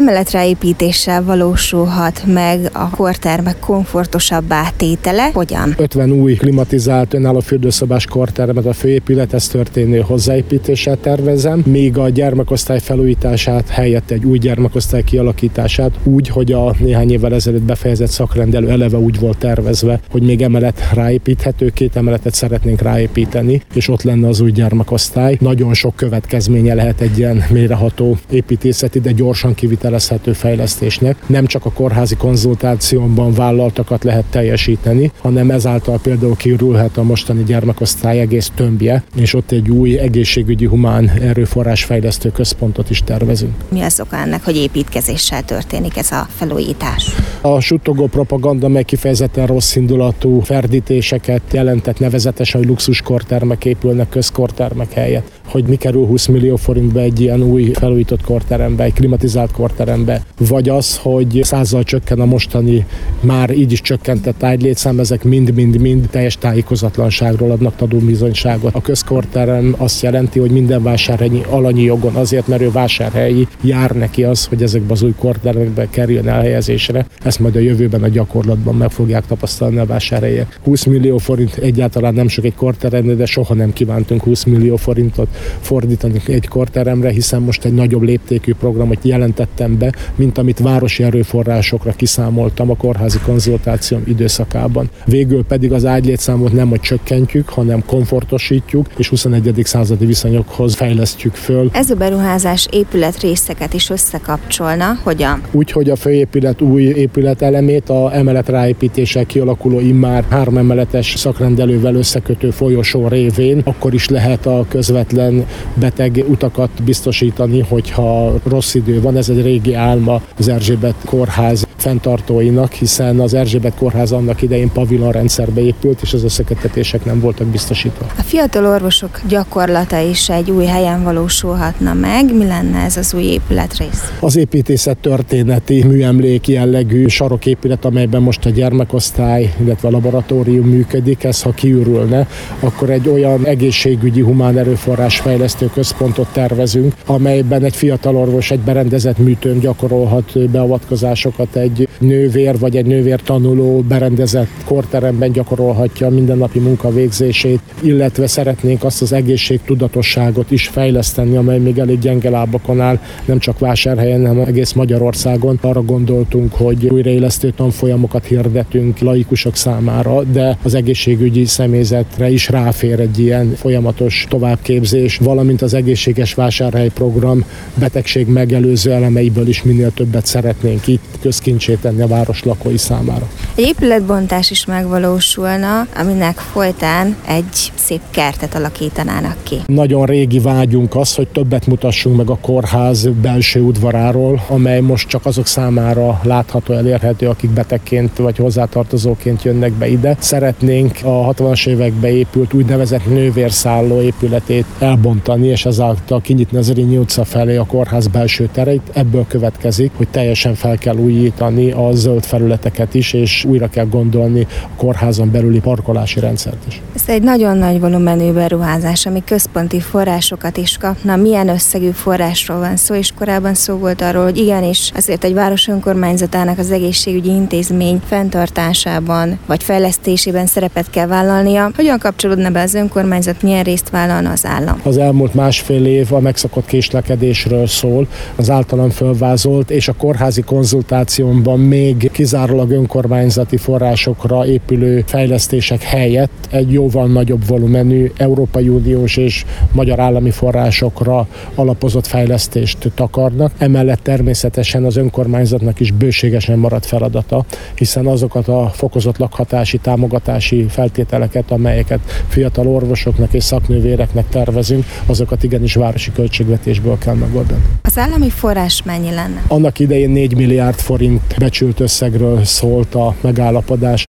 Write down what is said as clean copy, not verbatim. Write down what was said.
Emeletráépítéssel valósulhat meg a kortermek komfortosabbá tétele. Hogyan? 50 új klimatizált önálló fürdőszobás kortermet a főépülethez történő hozzáépítéssel tervezem, míg a gyermekosztály felújítását helyett egy új gyermekosztály kialakítását úgy, hogy a néhány évvel ezelőtt befejezett szakrendelő eleve úgy volt tervezve, hogy még emelet ráépíthető, 2 emeletet szeretnénk ráépíteni, és ott lenne az új gyermekosztály. Nagyon sok következménye lehet egy ilyen mélyreható építészeti, de gyorsan kivitelezhető fejlesztésnek. Nem csak a kórházi konzultációban vállaltakat lehet teljesíteni, hanem ezáltal például kiürülhet a mostani gyermekosztály egész tömbje, és ott egy új egészségügyi humán erőforrás fejlesztő központot is tervezünk. Mi az oka ennek, hogy építkezéssel történik ez a felújítás? A suttogó propaganda meg kifejezetten rossz indulatú ferdítéseket jelentett, nevezetesen, hogy luxuskortermek épülnek közkortermek helyett. Hogy mi kerül 20 millió forintba egy ilyen új felújított korterembe, egy klimatizált korterembe, vagy az, hogy 100-zal csökken a mostani, már így is csökkentett ágylétszám, ezek mind teljes tájékozatlanságról adnak tanúbizonyságot. A közkorterem azt jelenti, hogy minden vásárhelyi alanyi jogon, azért, mert ő vásárhelyi, jár neki az, hogy ezekbe az új korteremekbe kerüljön elhelyezésre. Ezt majd a jövőben a gyakorlatban meg fogják tapasztalni a vásárhelyiek. 20 millió forint egyáltalán nem sok egy korteremre, de soha nem kívántunk 20 millió forintot fordítani egy korteremre, hiszen most egy nagyobb léptékű programot jelentettem be, mint amit városi erőforrásokra kiszámoltam a kórházi konzultációm időszakában. Végül pedig az ágylétszámot nem hogy csökkentjük, hanem komfortosítjuk, és 21. századi viszonyokhoz fejlesztjük föl. Ez a beruházás épületrészeket is összekapcsolna. Hogyan? Úgy, hogy a főépület új épületelemét a emelet ráépítéssel kialakuló immár 3 emeletes szakrendelővel összekötő folyosó révén akkor is lehet a közvetlen beteg utakat biztosítani, hogyha rossz idő van. Ez egy régi álma az Erzsébet kórház fenntartóinak, hiszen az Erzsébet kórház annak idején pavilonrendszerbe épült, és az összeköttetések nem voltak biztosítva. A fiatal orvosok gyakorlata is egy új helyen valósulhatna meg. Mi lenne ez az új épületrész? Az építészet történeti műemlék jellegű saroképület, amelyben most a gyermekosztály, illetve a laboratórium működik, ez ha kiürülne, akkor egy olyan egészségügyi humán erőforrás fejlesztő központot tervezünk, amelyben egy fiatal orvos egy berendezett műtőn gyakorolhat beavatkozásokat, egy nővér vagy egy nővér tanuló berendezett korteremben gyakorolhatja a mindennapi munkavégzését, illetve szeretnénk azt az egészségtudatosságot is fejleszteni, amely még elég gyenge lábakon áll, nem csak Vásárhelyen, hanem egész Magyarországon. Arra gondoltunk, hogy újraélesztő tanfolyamokat hirdetünk laikusok számára, de az egészségügyi személyzetre is ráfér egy ilyen folyamatos továbbképzés, valamint az egészséges vásárhely program betegség megelőző elemeiből is minél többet szeretnénk itt közkincsé tenni a város lakói számára. Egy épületbontás is megvalósulna, aminek folytán egy szép kertet alakítanának ki. Nagyon régi vágyunk az, hogy többet mutassunk meg a kórház belső udvaráról, amely most csak azok számára látható, elérhető, akik betegként vagy hozzátartozóként jönnek be ide. Szeretnénk a 60-as években épült úgynevezett nővérszálló épületét elbontani, és ezáltal kinyitni az Zrínyi utca felé a kórház belső tereit. Ebből következik, hogy teljesen fel kell újítani a zöld felületeket is, és újra kell gondolni a kórházon belüli parkolási rendszert is. Ez egy nagyon nagy volumenű beruházás, ami központi forrásokat is kapna. Milyen összegű forrásról van szó, és korábban szó volt arról, hogy igenis azért egy város önkormányzatának az egészségügyi intézmény fenntartásában vagy fejlesztésében szerepet kell vállalnia. Hogyan kapcsolódna be az önkormányzat, milyen részt vállalna az állam? Az elmúlt másfél év a megszokott késlekedésről szól, az általam fölvázolt, és a kórházi konzultációmban még kizárólag önkormányzati forrásokra épülő fejlesztések helyett egy jóval nagyobb volumenű Európai Uniós és magyar állami forrásokra alapozott fejlesztést takarnak. Emellett természetesen az önkormányzatnak is bőségesen maradt feladata, hiszen azokat a fokozott lakhatási, támogatási feltételeket, amelyeket fiatal orvosoknak és szaknővéreknek tervezünk, azokat igenis városi költségvetésből kell megoldani. Az állami forrás mennyi lenne? Annak idején 4 milliárd forint becsült összegről szólt a megállapodás.